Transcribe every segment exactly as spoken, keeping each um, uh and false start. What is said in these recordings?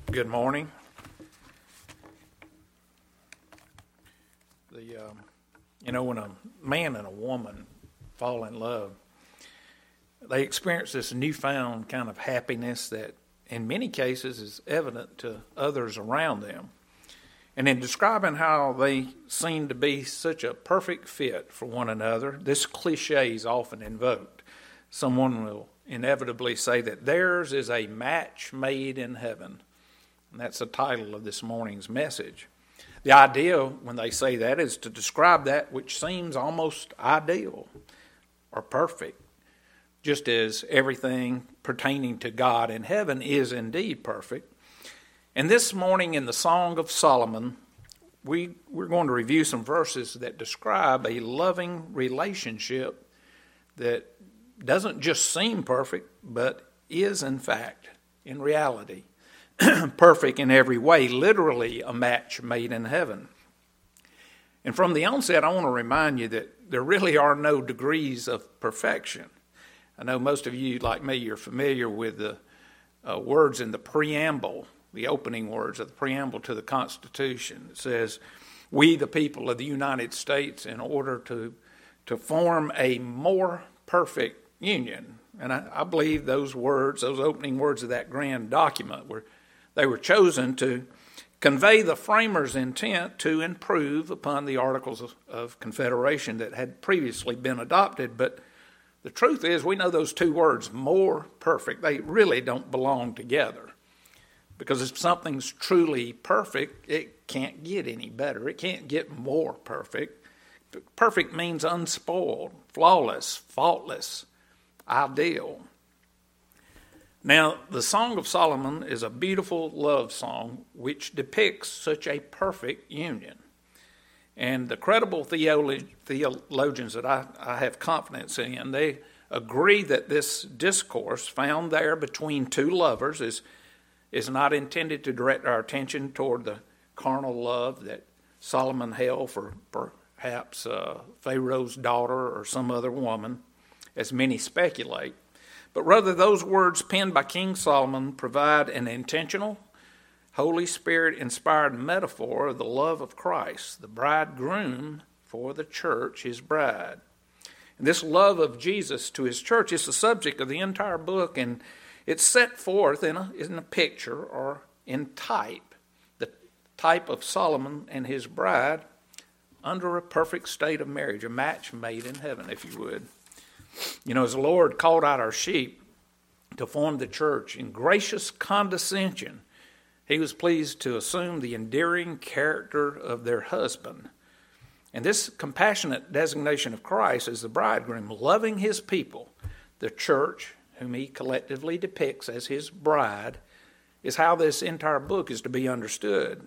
Good morning. The um, you know, when a man and a woman fall in love, they experience this newfound kind of happiness that in many cases is evident to others around them. And in describing how they seem to be such a perfect fit for one another, this cliche is often invoked. Someone will inevitably say that theirs is a match made in heaven. And that's the title of this morning's message. The idea when they say that is to describe that which seems almost ideal or perfect, just as everything pertaining to God in heaven is indeed perfect. And this morning in the Song of Solomon, we, we're going to review some verses that describe a loving relationship that doesn't just seem perfect, but is in fact, in reality, perfect in every way, literally a match made in heaven. And from the onset, I want to remind you that there really are no degrees of perfection. I know most of you, like me, you're familiar with the uh, words in the preamble, the opening words of the preamble to the Constitution. It says, "We, the people of the United States, in order to, to form a more perfect union." And I, I believe those words, those opening words of that grand document were They were chosen to convey the framers' intent to improve upon the Articles of, of Confederation that had previously been adopted. But the truth is, we know those two words, more perfect, they really don't belong together. Because if something's truly perfect, it can't get any better. It can't get more perfect. Perfect means unspoiled, flawless, faultless, ideal. Now, the Song of Solomon is a beautiful love song which depicts such a perfect union. And the credible theolo- theologians that I, I have confidence in, they agree that this discourse found there between two lovers is, is not intended to direct our attention toward the carnal love that Solomon held for perhaps uh, Pharaoh's daughter or some other woman, as many speculate. But rather, those words penned by King Solomon provide an intentional, Holy Spirit-inspired metaphor of the love of Christ, the bridegroom for the church, his bride. And this love of Jesus to his church is the subject of the entire book, and it's set forth in a, in a picture or in type, the type of Solomon and his bride under a perfect state of marriage, a match made in heaven, if you would. You know, as the Lord called out our sheep to form the church in gracious condescension, he was pleased to assume the endearing character of their husband. And this compassionate designation of Christ as the bridegroom, loving his people, the church, whom he collectively depicts as his bride, is how this entire book is to be understood.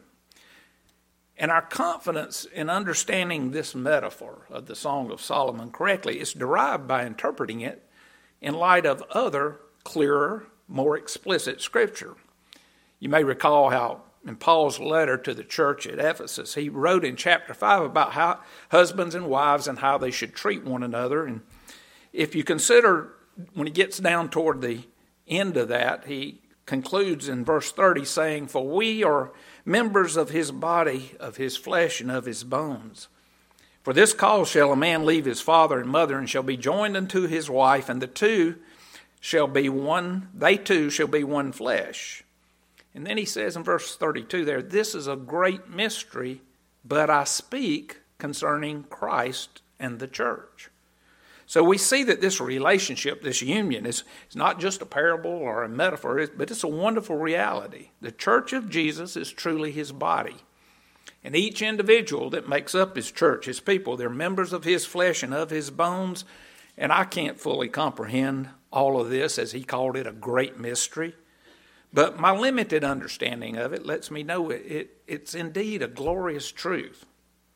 And our confidence in understanding this metaphor of the Song of Solomon correctly is derived by interpreting it in light of other, clearer, more explicit scripture. You may recall how in Paul's letter to the church at Ephesus, he wrote in chapter five about how husbands and wives and how they should treat one another. And if you consider, when he gets down toward the end of that, he concludes in verse thirty saying, "For we are members of his body, of his flesh, and of his bones. For this cause shall a man leave his father and mother, and shall be joined unto his wife, and the two shall be one, they two shall be one flesh." And then he says in verse thirty-two there, "This is a great mystery, but I speak concerning Christ and the church." So we see that this relationship, this union, is, is not just a parable or a metaphor, but it's a wonderful reality. The church of Jesus is truly his body. And each individual that makes up his church, his people, they're members of his flesh and of his bones. And I can't fully comprehend all of this, as he called it, a great mystery. But my limited understanding of it lets me know it, it, it's indeed a glorious truth.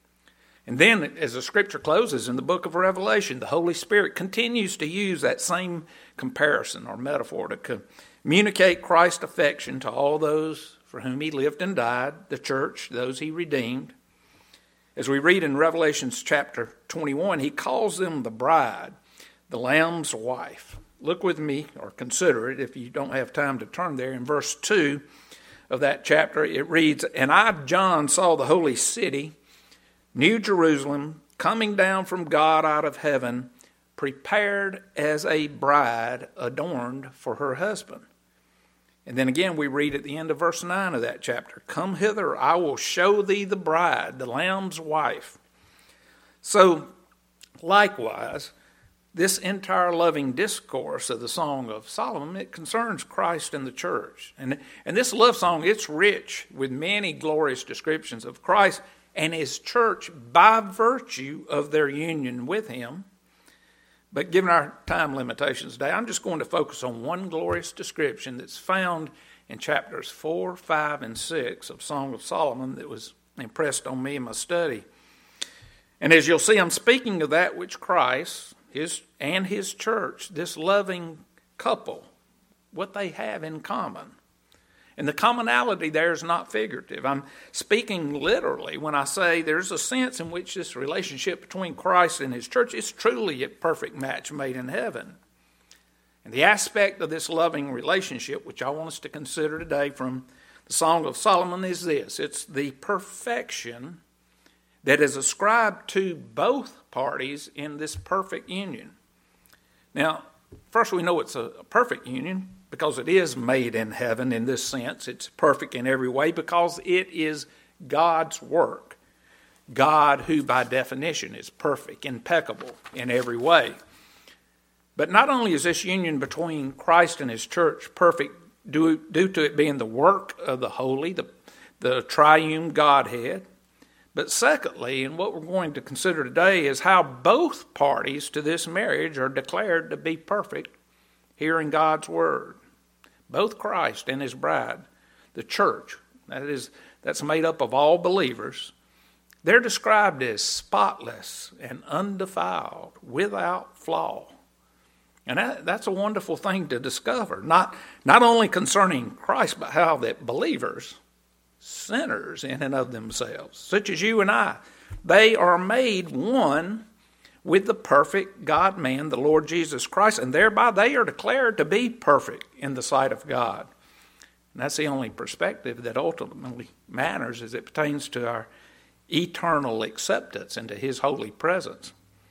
And then, as the scripture closes in the book of Revelation, the Holy Spirit continues to use that same comparison or metaphor to communicate Christ's affection to all those for whom he lived and died, the church, those he redeemed. As we read in Revelation chapter twenty-one, he calls them the bride, the Lamb's wife. Look with me, or consider it if you don't have time to turn there, in verse two of that chapter, it reads, "And I, John, saw the holy city, New Jerusalem, coming down from God out of heaven, prepared as a bride adorned for her husband." And then again we read at the end of verse nine of that chapter, "Come hither, I will show thee the bride, the Lamb's wife." So, likewise, this entire loving discourse of the Song of Solomon, it concerns Christ and the church. And, and this love song, it's rich with many glorious descriptions of Christ and his church by virtue of their union with him. But given our time limitations today, I'm just going to focus on one glorious description that's found in chapters four, five, and six of Song of Solomon that was impressed on me in my study. And as you'll see, I'm speaking of that which Christ his and his church, this loving couple, what they have in common. And the commonality there is not figurative. I'm speaking literally when I say there's a sense in which this relationship between Christ and his church is truly a perfect match made in heaven. And the aspect of this loving relationship, which I want us to consider today from the Song of Solomon, is this. It's the perfection that is ascribed to both parties in this perfect union. Now, first we know it's a perfect union because it is made in heaven in this sense. It's perfect in every way because it is God's work. God, who by definition is perfect, impeccable in every way. But not only is this union between Christ and his church perfect due, due to it being the work of the holy, the, the triune Godhead, but secondly, and what we're going to consider today, is how both parties to this marriage are declared to be perfect here in God's Word. Both Christ and his bride, the church, that is, that's made up of all believers, they're described as spotless and undefiled, without flaw. And that, that's a wonderful thing to discover, not, not only concerning Christ, but how that believers, sinners in and of themselves, such as you and I, they are made one with the perfect God-man, the Lord Jesus Christ, and thereby they are declared to be perfect in the sight of God. And that's the only perspective that ultimately matters as it pertains to our eternal acceptance into his holy presence.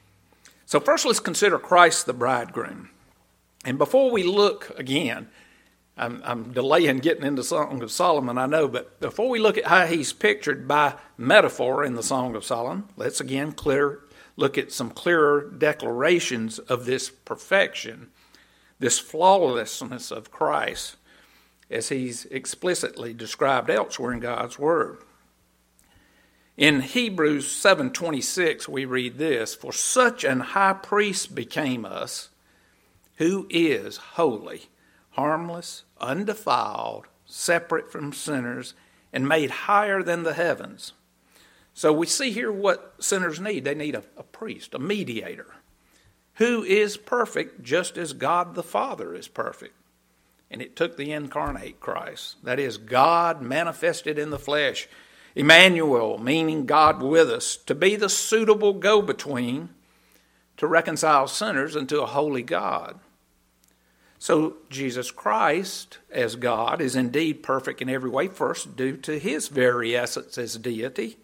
So first let's consider Christ the bridegroom. And before we look again, I'm, I'm delaying getting into Song of Solomon, I know, but before we look at how he's pictured by metaphor in the Song of Solomon, let's again clear, look at some clearer declarations of this perfection, this flawlessness of Christ, as he's explicitly described elsewhere in God's Word. In Hebrews seven twenty-six, we read this, "For such an high priest became us, who is holy, harmless, undefiled, separate from sinners, and made higher than the heavens." So we see here what sinners need. They need a, a priest, a mediator, who is perfect just as God the Father is perfect. And it took the incarnate Christ, that is, God manifested in the flesh, Emmanuel, meaning God with us, to be the suitable go-between to reconcile sinners unto a holy God. So Jesus Christ, as God, is indeed perfect in every way, first due to his very essence as deity,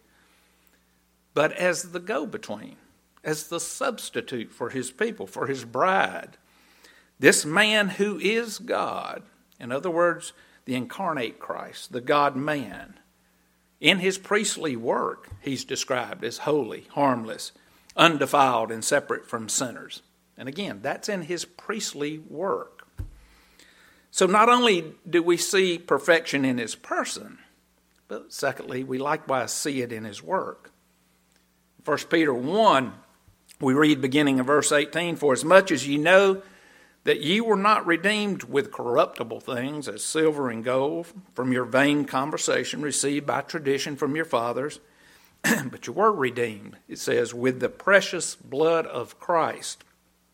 but as the go-between, as the substitute for his people, for his bride. This man who is God, in other words, the incarnate Christ, the God-man, in his priestly work, he's described as holy, harmless, undefiled, and separate from sinners. And again, that's in his priestly work. So not only do we see perfection in his person, but secondly, we likewise see it in his work. First Peter one, we read beginning in verse eighteen, "For as much as ye know that ye were not redeemed with corruptible things, as silver and gold, from your vain conversation received by tradition from your fathers, but you were redeemed," it says, "with the precious blood of Christ,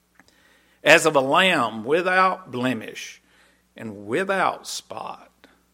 as of a lamb without blemish and without spot."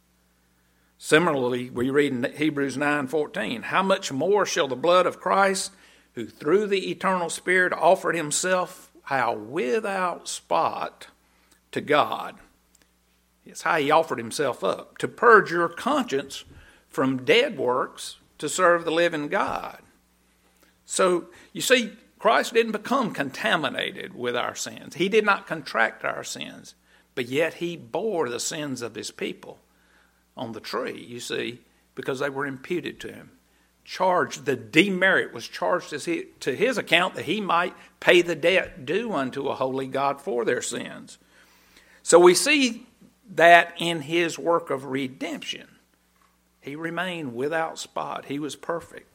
Similarly, we read in Hebrews nine fourteen, "How much more shall the blood of Christ, who through the eternal Spirit offered himself, how without spot to God." It's how he offered himself up, to purge your conscience from dead works to serve the living God. So, you see, Christ didn't become contaminated with our sins. He did not contract our sins, but yet he bore the sins of his people on the tree, you see, because they were imputed to him. Charged, the demerit was charged as he, to his account that he might pay the debt due unto a holy God for their sins. So we see that in his work of redemption. He remained without spot. He was perfect.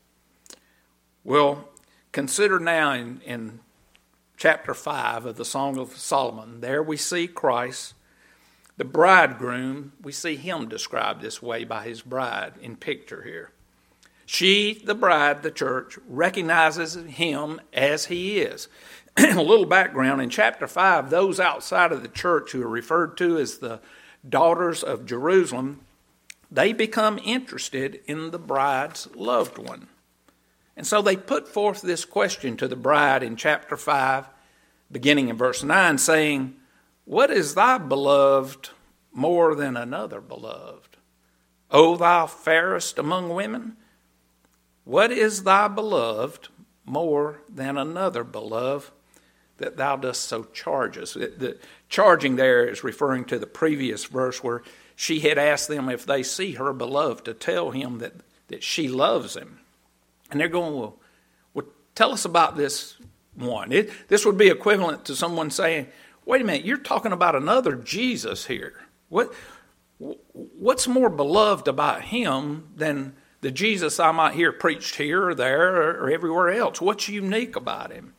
Well, consider now in, in chapter five of the Song of Solomon. There we see Christ, the bridegroom. We see him described this way by his bride in picture here. She, the bride, the church, recognizes him as he is. A little background, in chapter five, those outside of the church who are referred to as the daughters of Jerusalem, they become interested in the bride's loved one. And so they put forth this question to the bride in chapter five, beginning in verse nine, saying, "What is thy beloved more than another beloved? O thou fairest among women, what is thy beloved more than another beloved, that thou dost so charge us?" The charging there is referring to the previous verse where she had asked them if they see her beloved to tell him that, that she loves him. And they're going, well, well tell us about this one. It, this would be equivalent to someone saying, wait a minute, you're talking about another Jesus here. What What's more beloved about him than the Jesus I might hear preached here or there or, or everywhere else? What's unique about him?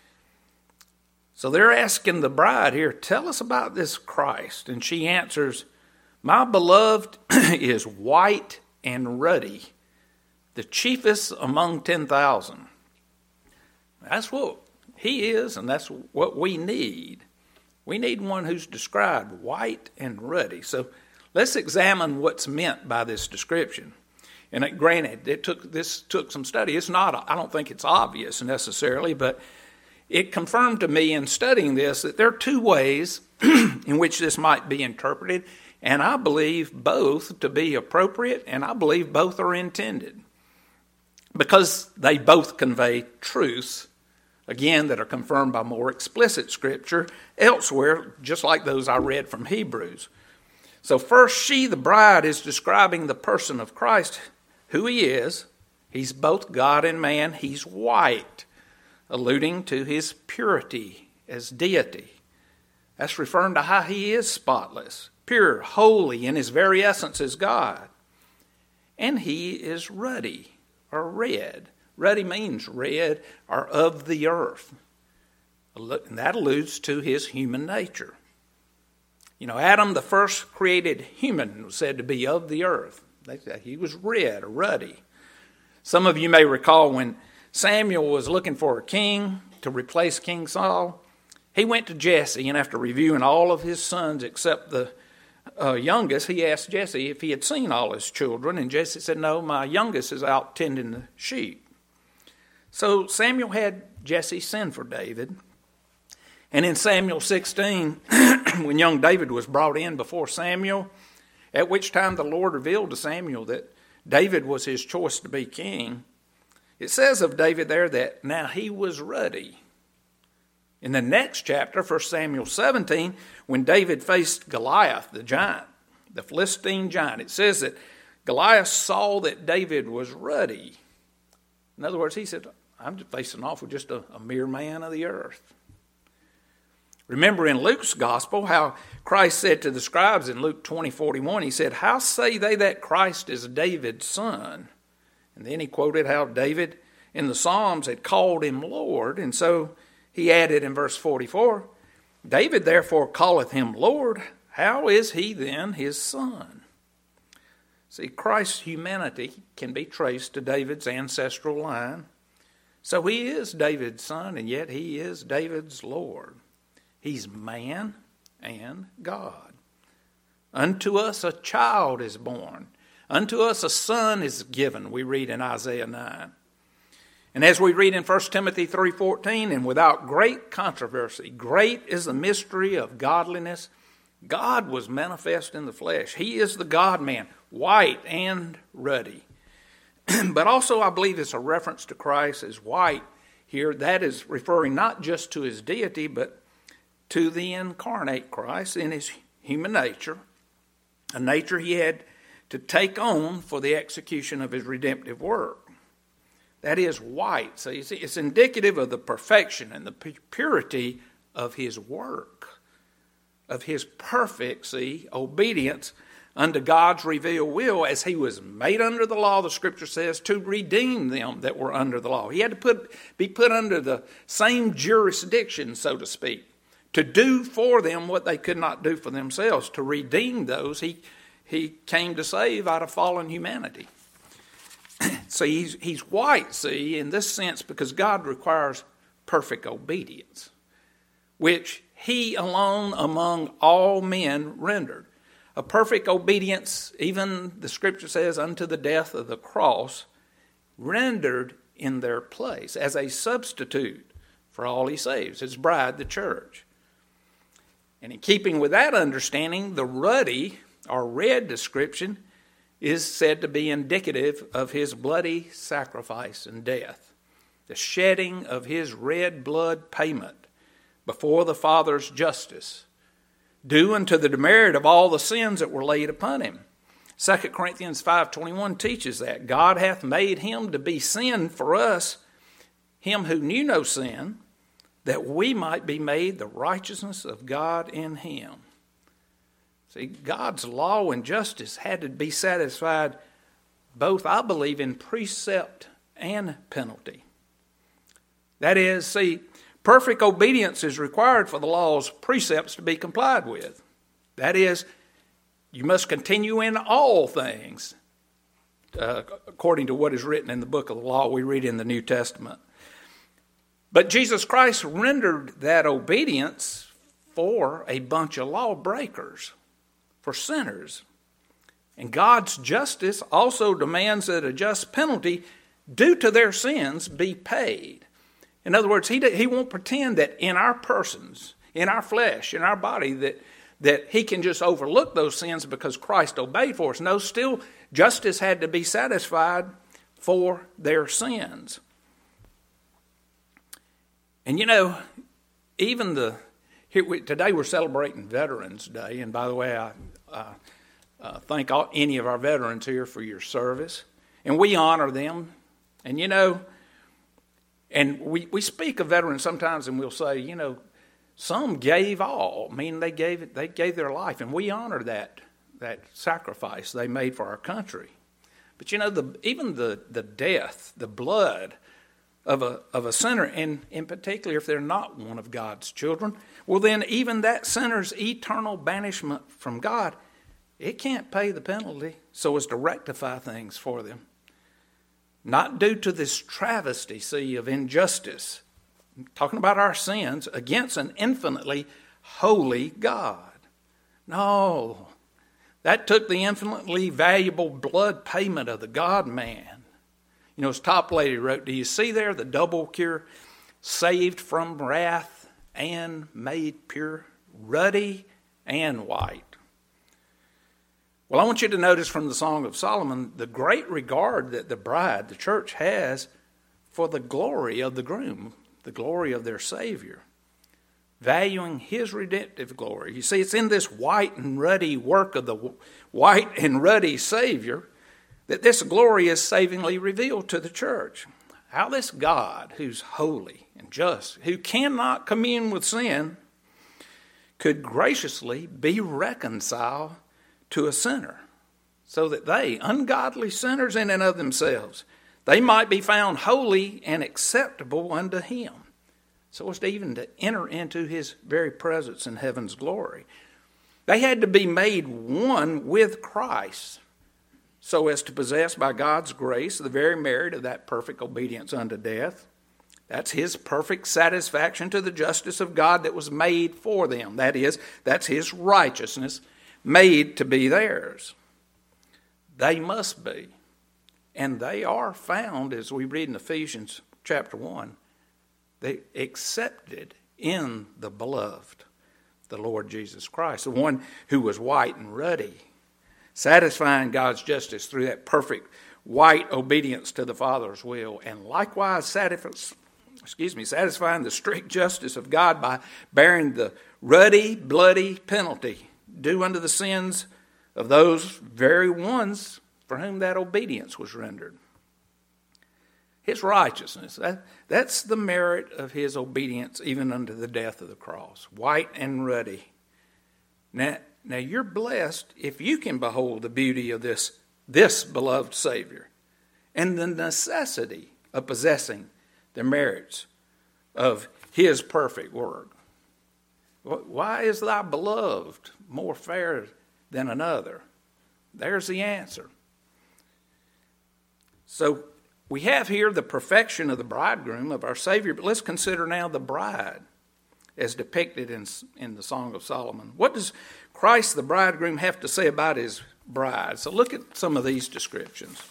So they're asking the bride here, tell us about this Christ. And she answers, my beloved is white and ruddy, the chiefest among ten thousand. That's what he is, and that's what we need. We need one who's described white and ruddy. So let's examine what's meant by this description. And it, granted, it took this took some study. It's not, I don't think it's obvious necessarily, but it confirmed to me in studying this that there are two ways in which this might be interpreted, and I believe both to be appropriate, and I believe both are intended, because they both convey truths, again, that are confirmed by more explicit scripture elsewhere, just like those I read from Hebrews. So first, she, the bride, is describing the person of Christ, who he is. He's both God and man. He's white, alluding to his purity as deity. That's referring to how he is spotless, pure, holy, in his very essence as God. And he is ruddy, or red. Ruddy means red or of the earth. And that alludes to his human nature. You know, Adam, the first created human, was said to be of the earth. He was red or ruddy. Some of you may recall when Samuel was looking for a king to replace King Saul, he went to Jesse, and after reviewing all of his sons except the uh, youngest, he asked Jesse if he had seen all his children, and Jesse said, no, my youngest is out tending the sheep. So Samuel had Jesse send for David. And in Samuel sixteen, when young David was brought in before Samuel, at which time the Lord revealed to Samuel that David was his choice to be king, it says of David there that now he was ruddy. In the next chapter, First Samuel seventeen, when David faced Goliath, the giant, the Philistine giant, it says that Goliath saw that David was ruddy. In other words, he said, I'm just facing off with just a, a mere man of the earth. Remember in Luke's gospel how Christ said to the scribes in Luke twenty forty-one, he said, how say they that Christ is David's son? And then he quoted how David in the Psalms had called him Lord. And so he added in verse forty-four, David therefore calleth him Lord. How is he then his son? See, Christ's humanity can be traced to David's ancestral line. So he is David's son, and yet he is David's Lord. He's man and God. Unto us a child is born. Unto us a son is given, we read in Isaiah nine. And as we read in First Timothy three fourteen, and without great controversy, great is the mystery of godliness. God was manifest in the flesh. He is the God-man, white and ruddy. But also I believe it's a reference to Christ as white here. That is referring not just to his deity, but to the incarnate Christ in his human nature, a nature he had to take on for the execution of his redemptive work. That is white. So you see, it's indicative of the perfection and the purity of his work, of his perfect, see, obedience unto God's revealed will as he was made under the law, the scripture says, to redeem them that were under the law. He had to put be put under the same jurisdiction, so to speak, to do for them what they could not do for themselves, to redeem those he, he came to save out of fallen humanity. So he's, he's white, see, in this sense, because God requires perfect obedience, which he alone among all men rendered. A perfect obedience, even the scripture says, unto the death of the cross, rendered in their place as a substitute for all he saves, his bride, the church. And in keeping with that understanding, the ruddy or red description is said to be indicative of his bloody sacrifice and death, the shedding of his red blood payment before the Father's justice, due unto the demerit of all the sins that were laid upon him. Second Corinthians five twenty-one teaches that God hath made him to be sin for us, him who knew no sin, that we might be made the righteousness of God in him. See, God's law and justice had to be satisfied both, I believe, in precept and penalty. That is, see, perfect obedience is required for the law's precepts to be complied with. That is, you must continue in all things, uh, according to what is written in the book of the law we read in the New Testament. But Jesus Christ rendered that obedience for a bunch of lawbreakers, for sinners. And God's justice also demands that a just penalty due to their sins be paid. In other words, he, he won't pretend that in our persons, in our flesh, in our body, that, that he can just overlook those sins because Christ obeyed for us. No, still, justice had to be satisfied for their sins. And you know, even the, here we, today we're celebrating Veterans Day, and by the way, I uh, uh, thank all, any of our veterans here for your service, and we honor them. And you know, and we, we speak of veterans sometimes, and we'll say, you know, some gave all. I mean, they gave they gave their life, and we honor that that sacrifice they made for our country. But you know, the even the the death, the blood of a of a sinner, and in particular if they're not one of God's children, well then even that sinner's eternal banishment from God, it can't pay the penalty so as to rectify things for them. Not due to this travesty, see, of injustice, I'm talking about our sins against an infinitely holy God. No, that took the infinitely valuable blood payment of the God-man. You know, as Toplady wrote, do you see there the double cure? Saved from wrath and made pure, ruddy and white. Well, I want you to notice from the Song of Solomon the great regard that the bride, the church, has for the glory of the groom, the glory of their Savior, valuing his redemptive glory. You see, it's in this white and ruddy work of the white and ruddy Savior that this glory is savingly revealed to the church. How this God, who's holy and just, who cannot commune with sin, could graciously be reconciled to a sinner, so that they, ungodly sinners in and of themselves, they might be found holy and acceptable unto him, so as to even to enter into his very presence in heaven's glory. They had to be made one with Christ, so as to possess by God's grace the very merit of that perfect obedience unto death. That's his perfect satisfaction to the justice of God that was made for them. That is, that's his righteousness made to be theirs. They must be, and they are found, as we read in Ephesians chapter one, they accepted in the beloved. the Lord Jesus Christ, the one who was white and ruddy, satisfying God's justice through that perfect white obedience to the Father's will, and likewise satisf- excuse me, satisfying the strict justice of God by bearing the ruddy, bloody penalty due unto the sins of those very ones for whom that obedience was rendered. His righteousness, that, that's the merit of his obedience even unto the death of the cross, white and ruddy. Now, now you're blessed if you can behold the beauty of this, this beloved Savior and the necessity of possessing the merits of his perfect work. Why is thy beloved more fair than another? There's the answer. So we have here the perfection of the bridegroom, of our Savior, but let's consider now the bride as depicted in, in the Song of Solomon. What does Christ the bridegroom have to say about his bride? So look at some of these descriptions.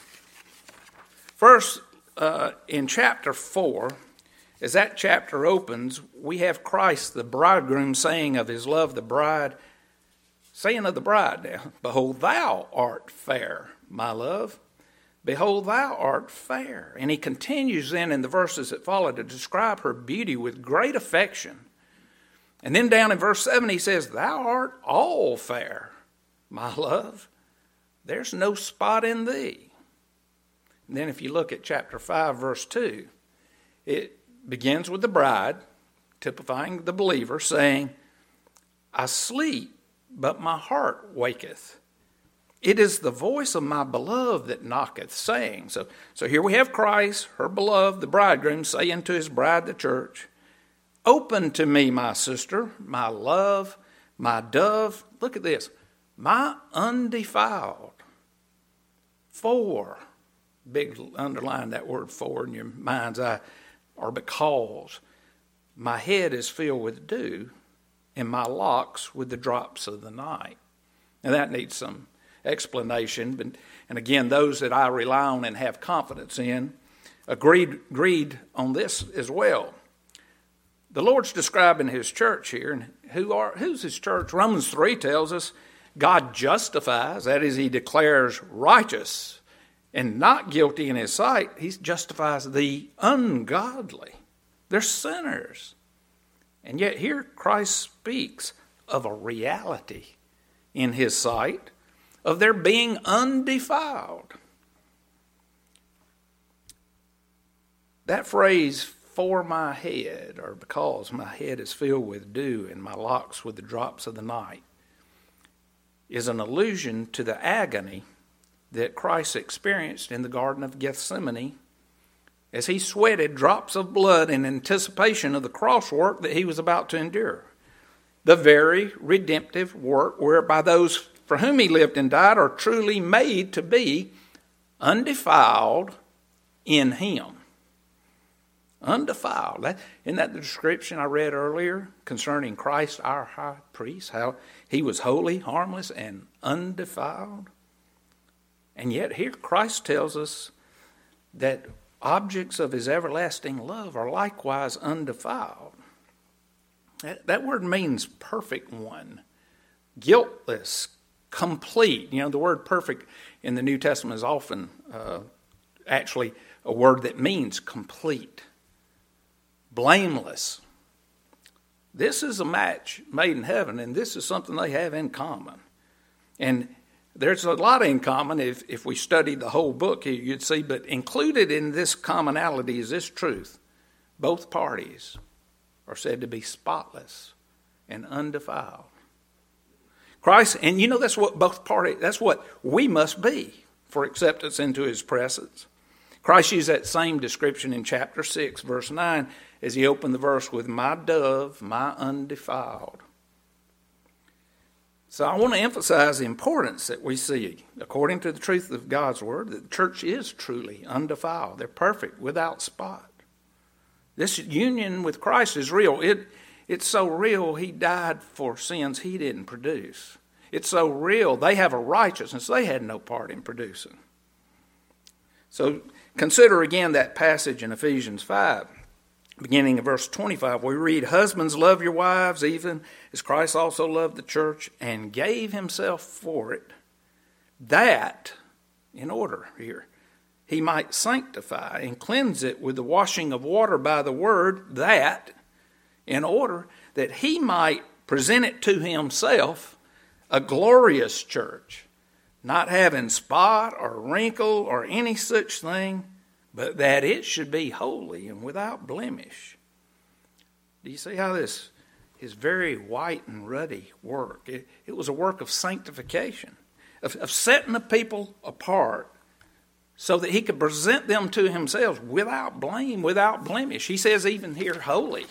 First, uh, in chapter four, as that chapter opens, we have Christ the bridegroom saying of his love, the bride, saying of the bride now, behold, thou art fair, my love. Behold, thou art fair. And he continues then in the verses that follow to describe her beauty with great affection. And then down in verse seven he says, thou art all fair, my love. There's no spot in thee. And then if you look at chapter five, verse two, it begins with the bride, typifying the believer, saying, I sleep, but my heart waketh. It is the voice of my beloved that knocketh, saying. So, so here we have Christ, her beloved, the bridegroom, saying to his bride, the church, open to me, my sister, my love, my dove. Look at this. My undefiled. For, big underline that word for in your mind's eye, or because my head is filled with dew and my locks with the drops of the night. Now that needs some explanation, but, and again, those that I rely on and have confidence in agreed, agreed on this as well. The Lord's describing his church here, and who are who's his church? Romans three tells us God justifies, that is, he declares righteous and not guilty in his sight. He justifies the ungodly. They're sinners. And yet here Christ speaks of a reality in his sight of their being undefiled. That phrase, for my head, or because my head is filled with dew and my locks with the drops of the night, is an allusion to the agony that Christ experienced in the Garden of Gethsemane as he sweated drops of blood in anticipation of the cross work that he was about to endure. The very redemptive work whereby those for whom he lived and died are truly made to be undefiled in him. Undefiled. That, isn't that the description I read earlier concerning Christ, our high priest, how he was holy, harmless, and undefiled? And yet here Christ tells us that objects of his everlasting love are likewise undefiled. That, that word means perfect one, guiltless, complete. You know, the word perfect in the New Testament is often uh, actually a word that means complete, blameless. This is a match made in heaven, and this is something they have in common. And there's a lot in common. If, if we studied the whole book, you'd see, but included in this commonality is this truth. Both parties are said to be spotless and undefiled. Christ, and you know that's what both parties, that's what we must be for acceptance into his presence. Christ used that same description in chapter six, verse nine, as he opened the verse with, my dove, my undefiled. So I want to emphasize the importance that we see, according to the truth of God's word, that the church is truly undefiled. They're perfect, without spot. This union with Christ is real. It, it's so real, he died for sins he didn't produce. It's so real, they have a righteousness they had no part in producing. So consider again that passage in Ephesians five, beginning in verse twenty-five, we read, "Husbands, love your wives, even as Christ also loved the church and gave himself for it, that," in order here, "he might sanctify and cleanse it with the washing of water by the word, that," in order that he might present it to himself, a glorious church, not having spot or wrinkle or any such thing, but that it should be holy and without blemish. Do you see how this is very white and ruddy work? It, it was a work of sanctification, of, of setting the people apart so that he could present them to himself without blame, without blemish. He says even here, holy.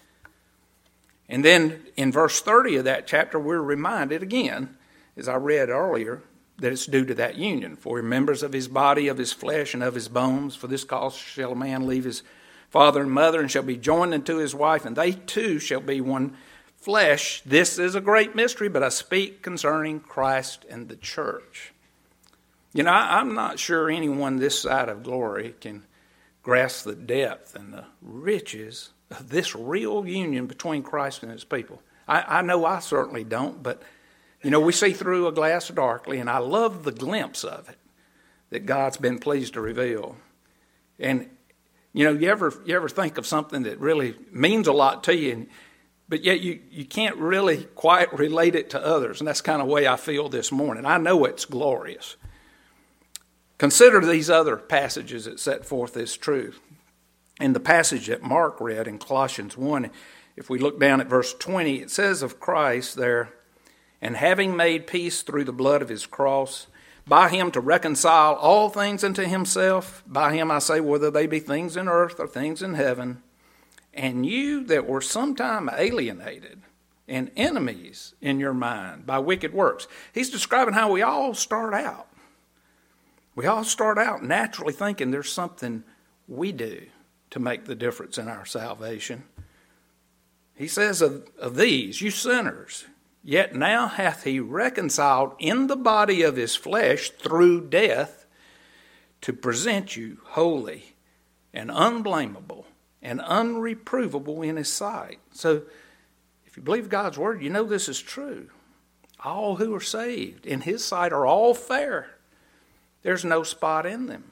And then in verse thirty of that chapter, we're reminded again, as I read earlier, that it's due to that union. "For we're members of his body, of his flesh, and of his bones. For this cause shall a man leave his father and mother, and shall be joined unto his wife, and they two shall be one flesh. This is a great mystery, but I speak concerning Christ and the church." You know, I, I'm not sure anyone this side of glory can grasp the depth and the riches of this real union between Christ and his people. I, I know I certainly don't, but you know, we see through a glass darkly, and I love the glimpse of it that God's been pleased to reveal. And, you know, you ever you ever think of something that really means a lot to you, and, but yet you, you can't really quite relate it to others, and that's kind of the way I feel this morning. I know it's glorious. Consider these other passages that set forth this truth. In the passage that Mark read in Colossians one, if we look down at verse twenty, it says of Christ there, "And having made peace through the blood of his cross, by him to reconcile all things unto himself, by him I say, whether they be things in earth or things in heaven, and you that were sometime alienated and enemies in your mind by wicked works." He's describing how we all start out. We all start out naturally thinking there's something we do to make the difference in our salvation. He says of, of these, "You sinners, yet now hath he reconciled in the body of his flesh through death, to present you holy and unblameable and unreprovable in his sight." So if you believe God's word, you know this is true. All who are saved in his sight are all fair. There's no spot in them.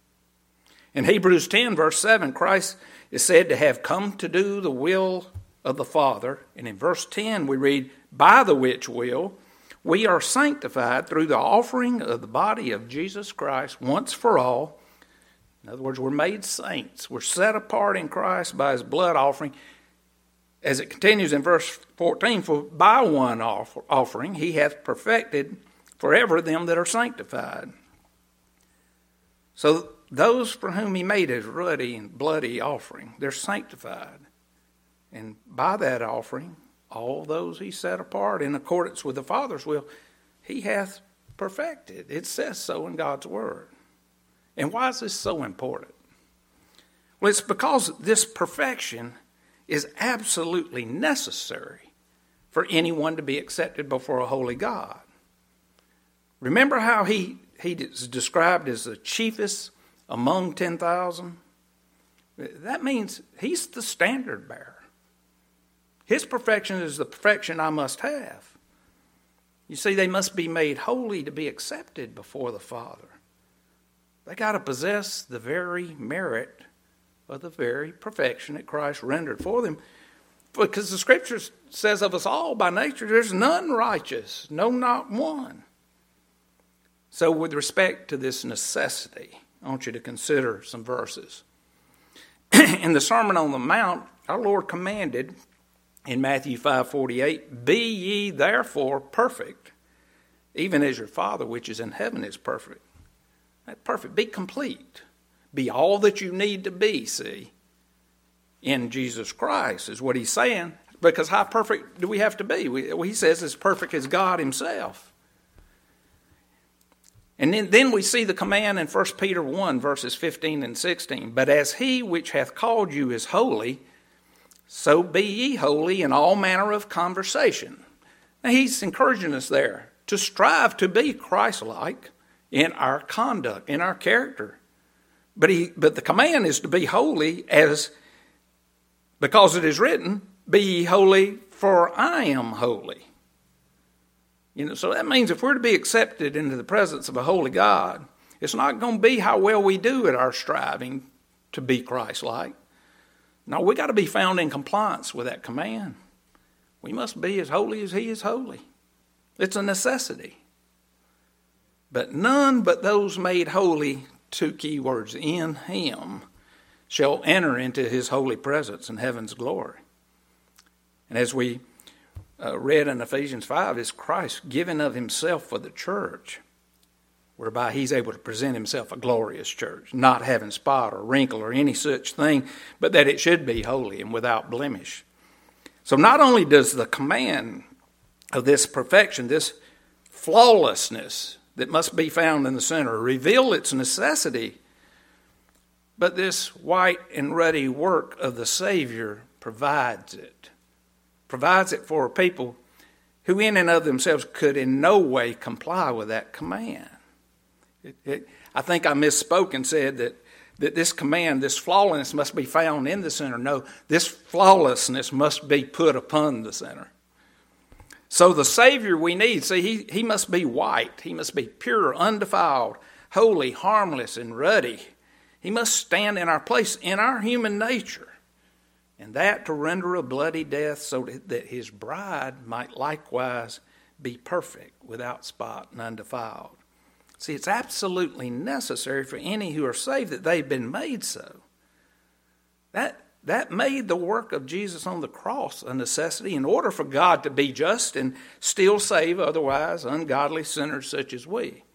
In Hebrews ten, verse seven, Christ is said to have come to do the will of the Father. And in verse ten, we read, "By the which will we are sanctified through the offering of the body of Jesus Christ once for all." In other words, we're made saints. We're set apart in Christ by his blood offering. As it continues in verse fourteen, "For by one offering he hath perfected forever them that are sanctified." So those for whom he made his ruddy and bloody offering, they're sanctified. And by that offering, all those he set apart in accordance with the Father's will, he hath perfected. It says so in God's word. And why is this so important? Well, it's because this perfection is absolutely necessary for anyone to be accepted before a holy God. Remember how he, he is described as the chiefest among ten thousand? That means he's the standard bearer. His perfection is the perfection I must have. You see, they must be made holy to be accepted before the Father. They got to possess the very merit of the very perfection that Christ rendered for them. Because the Scripture says of us all by nature, there's none righteous, no, not one. So with respect to this necessity, I want you to consider some verses. In the Sermon on the Mount, our Lord commanded in Matthew five forty-eight, "Be ye therefore perfect, even as your Father which is in heaven is perfect." That's perfect. Be complete. Be all that you need to be, see, in Jesus Christ is what he's saying. Because how perfect do we have to be? We, well, he says as perfect as God himself. And then, then we see the command in First Peter one, verses fifteen and sixteen. "But as he which hath called you is holy, so be ye holy in all manner of conversation." Now he's encouraging us there to strive to be Christ-like in our conduct, in our character. But he, but the command is to be holy as Because it is written, be ye holy, for I am holy. You know, so that means if we're to be accepted into the presence of a holy God, it's not going to be how well we do at our striving to be Christ-like. No, we got to be found in compliance with that command. We must be as holy as he is holy. It's a necessity. But none but those made holy, two key words, in him, shall enter into his holy presence in heaven's glory. And as we uh, read in Ephesians five, is Christ giving of himself for the church, whereby he's able to present himself a glorious church, not having spot or wrinkle or any such thing, but that it should be holy and without blemish. So not only does the command of this perfection, this flawlessness that must be found in the sinner, reveal its necessity, but this white and ruddy work of the Savior provides it. Provides it for people who in and of themselves could in no way comply with that command. It, it, I think I misspoke and said that, that this command, this flawlessness must be found in the sinner. No, this flawlessness must be put upon the sinner. So the Savior we need, see, he, he must be white. He must be pure, undefiled, holy, harmless, and ruddy. He must stand in our place, in our human nature, and that to render a bloody death so that his bride might likewise be perfect, without spot and undefiled. See, it's absolutely necessary for any who are saved that they've been made so. That, that made the work of Jesus on the cross a necessity in order for God to be just and still save otherwise ungodly sinners such as we.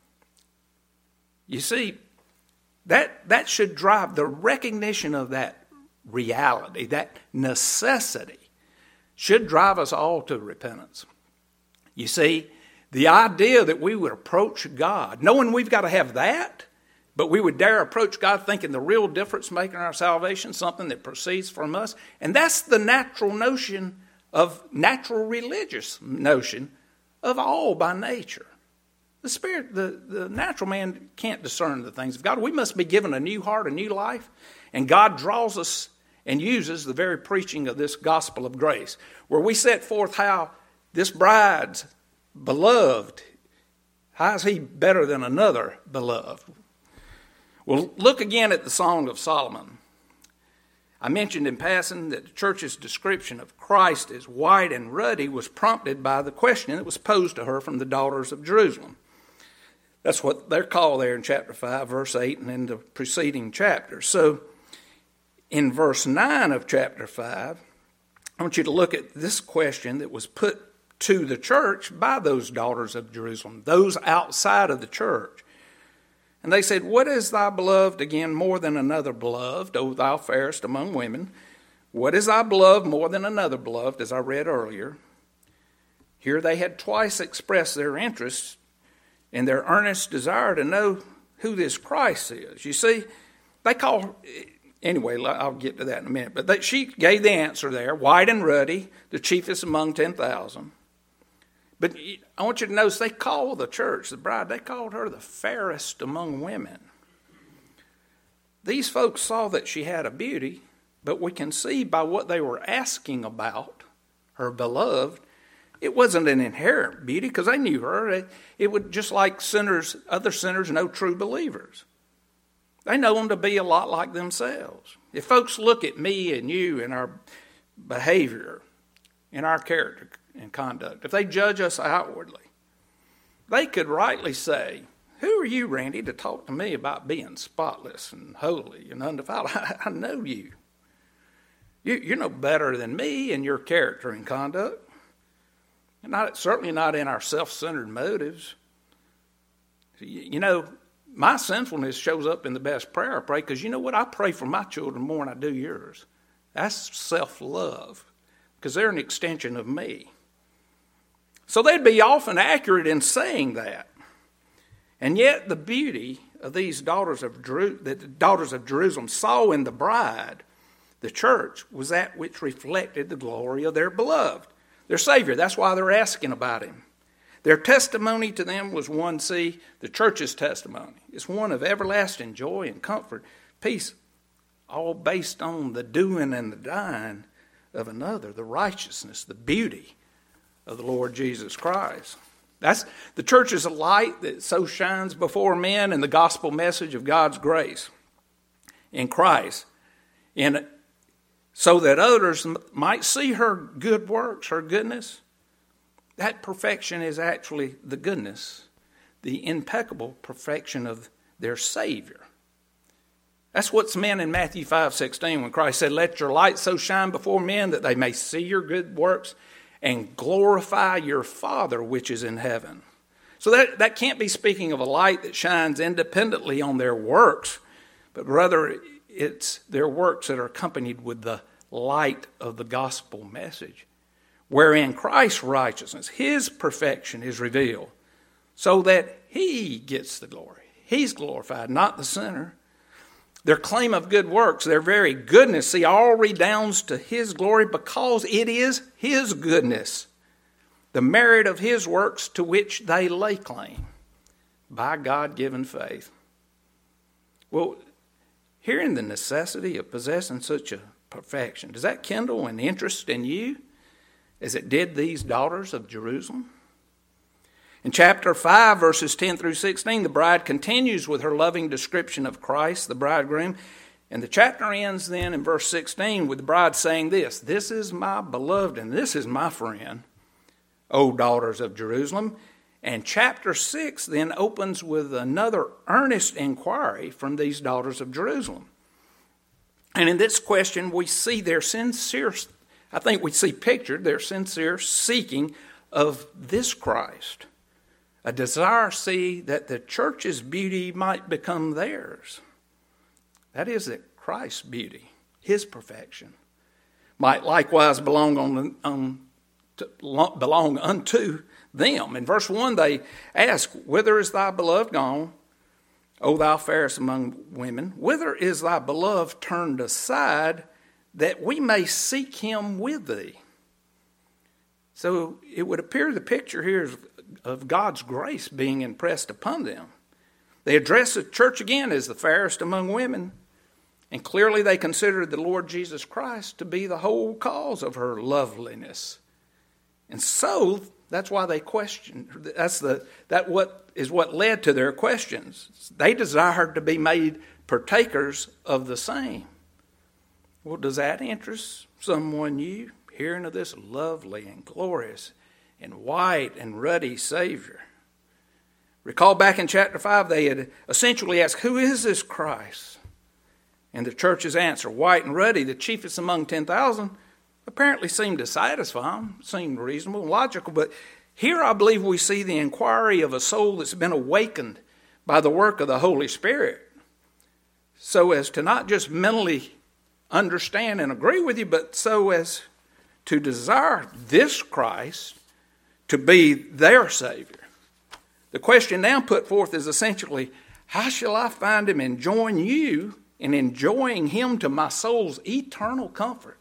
You see, That that should drive the recognition of that reality, that necessity, should drive us all to repentance. You see, the idea that we would approach God, knowing we've got to have that, but we would dare approach God thinking the real difference making our salvation, something that proceeds from us, and that's the natural notion of, natural religious notion of all by nature. The spirit, the, the natural man can't discern the things of God. We must be given a new heart, a new life. And God draws us and uses the very preaching of this gospel of grace, where we set forth how this bride's beloved, how is he better than another beloved? Well, look again at the Song of Solomon. I mentioned in passing that the church's description of Christ as white and ruddy was prompted by the question that was posed to her from the daughters of Jerusalem. That's what they're called there in chapter five, verse eight, and in the preceding chapters. So in verse nine of chapter five, I want you to look at this question that was put to the church by those daughters of Jerusalem, those outside of the church. And they said, what is thy beloved, again, more than another beloved, O thou fairest among women? What is thy beloved more than another beloved, as I read earlier? Here they had twice expressed their interest and their earnest desire to know who this Christ is. You see, they call, anyway, I'll get to that in a minute, but they, she gave the answer there, white and ruddy, the chiefest among ten thousand. But I want you to notice they called the church, the bride, they called her the fairest among women. These folks saw that she had a beauty, but we can see by what they were asking about, her beloved, it wasn't an inherent beauty because they knew her. It, it would just like sinners, other sinners know true believers. They know them to be a lot like themselves. If folks look at me and you and our behavior, in our character and conduct, if they judge us outwardly, they could rightly say, who are you, Randy, to talk to me about being spotless and holy and undefiled? I, I know you. you. You're no better than me in your character and conduct. Not, certainly not in our self-centered motives. You know, my sinfulness shows up in the best prayer I pray because you know what? I pray for my children more than I do yours. That's self-love because they're an extension of me. So they'd be often accurate in saying that. And yet the beauty of these daughters of Jeru- that the daughters of Jerusalem saw in the bride, the church, was that which reflected the glory of their beloved. Their Savior, that's why they're asking about him. Their testimony to them was one, see, the church's testimony. It's one of everlasting joy and comfort, peace, all based on the doing and the dying of another, the righteousness, the beauty of the Lord Jesus Christ. That's the church is a light that so shines before men in the gospel message of God's grace in Christ, and so that others might see her good works, her goodness. That perfection is actually the goodness, the impeccable perfection of their Savior. That's what's meant in Matthew five sixteen when Christ said, "Let your light so shine before men that they may see your good works and glorify your Father which is in heaven." So that, that can't be speaking of a light that shines independently on their works, but rather it's their works that are accompanied with the light of the gospel message, wherein Christ's righteousness, his perfection is revealed, so that he gets the glory. He's glorified, not the sinner. Their claim of good works, their very goodness, see, all redounds to his glory because it is his goodness, the merit of his works to which they lay claim by God-given faith. Well, hearing the necessity of possessing such a perfection, does that kindle an interest in you as it did these daughters of Jerusalem? In chapter five, verses ten through sixteen, the bride continues with her loving description of Christ, the bridegroom. And the chapter ends then in verse sixteen with the bride saying this, "This is my beloved and this is my friend, O daughters of Jerusalem." And chapter six then opens with another earnest inquiry from these daughters of Jerusalem. And in this question, we see their sincere, I think we see pictured their sincere seeking of this Christ. A desire, see, that the church's beauty might become theirs. That is, that Christ's beauty, his perfection, might likewise belong on, on to, belong unto them. In verse one, they ask, "Whither is thy beloved gone, O thou fairest among women? Whither is thy beloved turned aside, that we may seek him with thee?" So it would appear the picture here is of God's grace being impressed upon them. They address the church again as the fairest among women, and clearly they considered the Lord Jesus Christ to be the whole cause of her loveliness. And so that's why they questioned. That's the that what is what led to their questions. They desired to be made partakers of the same. Well, does that interest someone new, hearing of this lovely and glorious and white and ruddy Savior? Recall back in chapter five, they had essentially asked, "Who is this Christ?" And the church's answer, white and ruddy, the chiefest among ten thousand, apparently seemed to satisfy them, seemed reasonable and logical. But here I believe we see the inquiry of a soul that's been awakened by the work of the Holy Spirit, so as to not just mentally understand and agree with you, but so as to desire this Christ to be their Savior. The question now put forth is essentially, how shall I find him and join you in enjoying him to my soul's eternal comfort?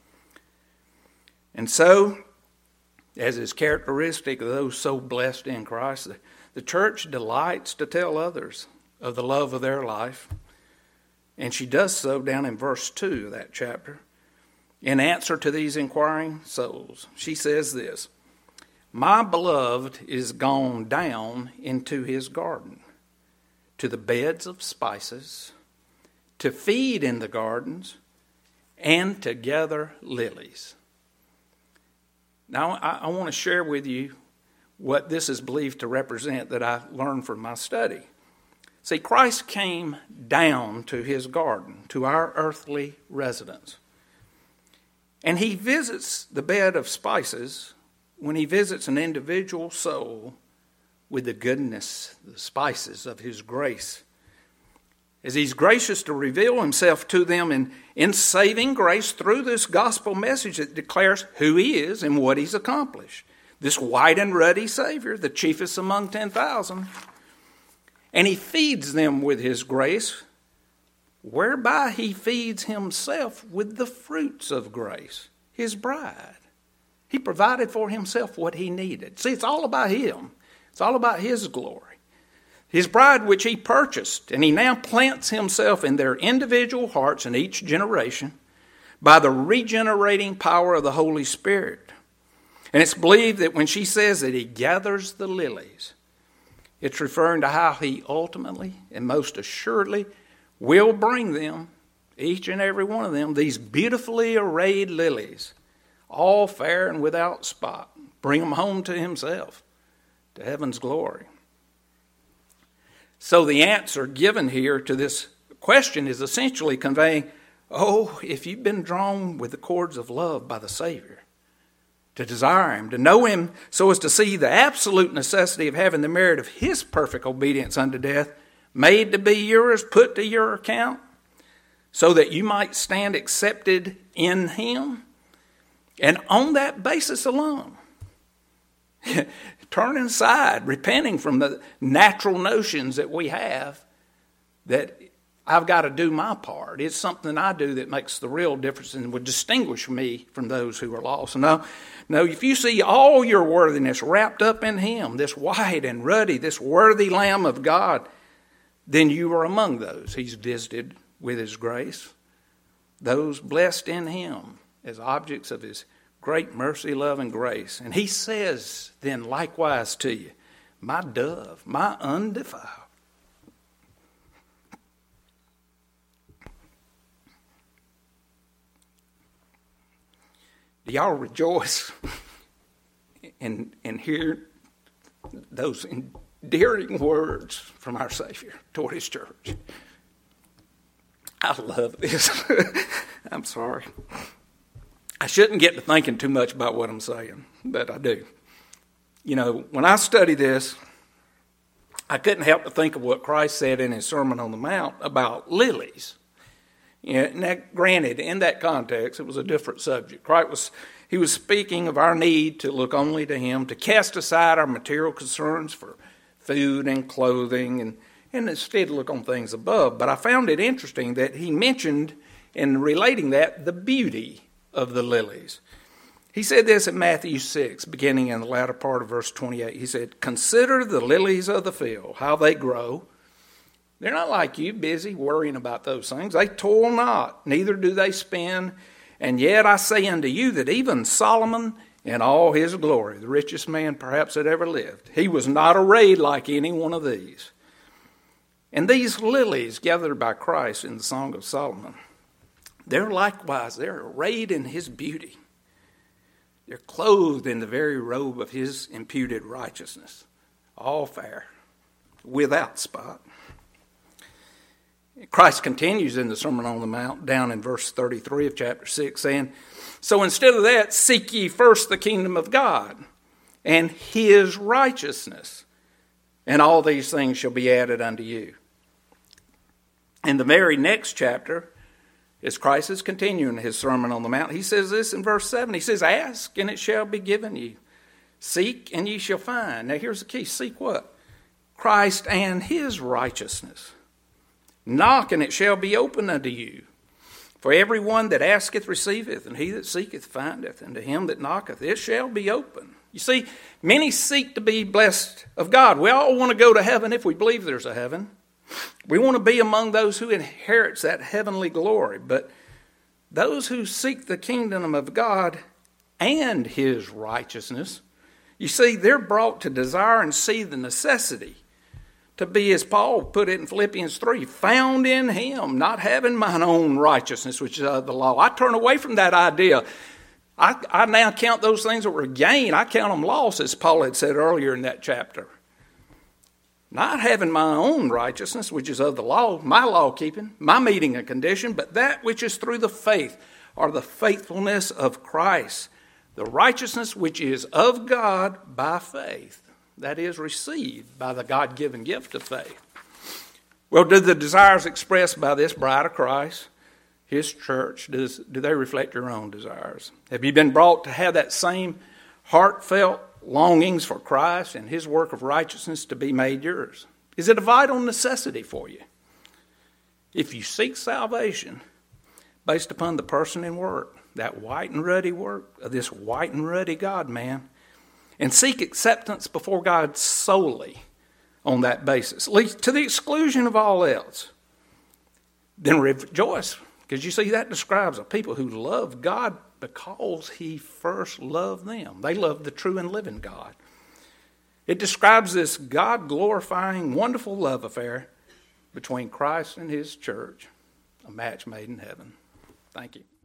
And so, as is characteristic of those so blessed in Christ, the, the church delights to tell others of the love of their life. And she does so down in verse two of that chapter. In answer to these inquiring souls, she says this, "My beloved is gone down into his garden, to the beds of spices, to feed in the gardens, and to gather lilies." Now, I, I want to share with you what this is believed to represent that I learned from my study. See, Christ came down to his garden, to our earthly residence. And he visits the bed of spices when he visits an individual soul with the goodness, the spices of his grace. As he's gracious to reveal himself to them in, in saving grace through this gospel message that declares who he is and what he's accomplished. This white and ruddy Savior, the chiefest among ten thousand. And he feeds them with his grace, whereby he feeds himself with the fruits of grace, his bride. He provided for himself what he needed. See, it's all about him. It's all about his glory. his bride which he purchased, and he now plants himself in their individual hearts in each generation by the regenerating power of the Holy Spirit. And it's believed that when she says that he gathers the lilies, it's referring to how he ultimately and most assuredly will bring them, each and every one of them, these beautifully arrayed lilies, all fair and without spot, bring them home to himself, to heaven's glory. So the answer given here to this question is essentially conveying, oh, if you've been drawn with the cords of love by the Savior, to desire him, to know him so as to see the absolute necessity of having the merit of his perfect obedience unto death made to be yours, put to your account, so that you might stand accepted in him. And on that basis alone, turning aside, repenting from the natural notions that we have that I've got to do my part. It's something I do that makes the real difference and would distinguish me from those who are lost. No, no, if you see all your worthiness wrapped up in him, this white and ruddy, this worthy Lamb of God, then you are among those he's visited with his grace, those blessed in him as objects of his great mercy, love, and grace. And he says then likewise to you, my dove, my undefiled. Do y'all rejoice and, and hear those endearing words from our Savior toward his church? I love this. I'm sorry. I shouldn't get to thinking too much about what I'm saying, but I do. You know, when I study this, I couldn't help but think of what Christ said in his Sermon on the Mount about lilies. Yeah, now, granted, in that context, it was a different subject. Christ was, he was speaking of our need to look only to him, to cast aside our material concerns for food and clothing, and, and instead look on things above. But I found it interesting that he mentioned, in relating that, the beauty of the lilies. He said this in Matthew six, beginning in the latter part of verse twenty-eight. He said, consider the lilies of the field, how they grow. They're not like you, busy worrying about those things. They toil not, neither do they spin. And yet I say unto you that even Solomon in all his glory, the richest man perhaps that ever lived, he was not arrayed like any one of these. And these lilies gathered by Christ in the Song of Solomon, they're likewise, they're arrayed in his beauty. They're clothed in the very robe of his imputed righteousness, all fair, without spot. Christ continues in the Sermon on the Mount, down in verse thirty-three of chapter six, saying, so instead of that, seek ye first the kingdom of God and his righteousness, and all these things shall be added unto you. In the very next chapter, as Christ is continuing his Sermon on the Mount, he says this in verse seven. He says, ask, and it shall be given you. Seek, and ye shall find. Now here's the key. Seek what? Christ and his righteousness. Knock, and it shall be opened unto you. For every one that asketh receiveth, and he that seeketh findeth, and to him that knocketh it shall be opened. You see, many seek to be blessed of God. We all want to go to heaven if we believe there's a heaven. We want to be among those who inherits that heavenly glory. But those who seek the kingdom of God and his righteousness, you see, they're brought to desire and see the necessity to be, as Paul put it in Philippians three, found in him, not having mine own righteousness, which is of the law. I turn away from that idea. I, I now count those things that were gain. I count them loss, as Paul had said earlier in that chapter. Not having my own righteousness, which is of the law, my law keeping, my meeting a condition, but that which is through the faith, or the faithfulness of Christ, the righteousness which is of God by faith. That is received by the God-given gift of faith. Well, do the desires expressed by this bride of Christ, his church, does, do they reflect your own desires? Have you been brought to have that same heartfelt longings for Christ and his work of righteousness to be made yours? Is it a vital necessity for you? If you seek salvation based upon the person and work, that white and ruddy work of this white and ruddy God-man, and seek acceptance before God solely on that basis, at least to the exclusion of all else, then rejoice. Because you see, that describes a people who love God because he first loved them. They love the true and living God. It describes this God-glorifying, wonderful love affair between Christ and his church, a match made in heaven. Thank you.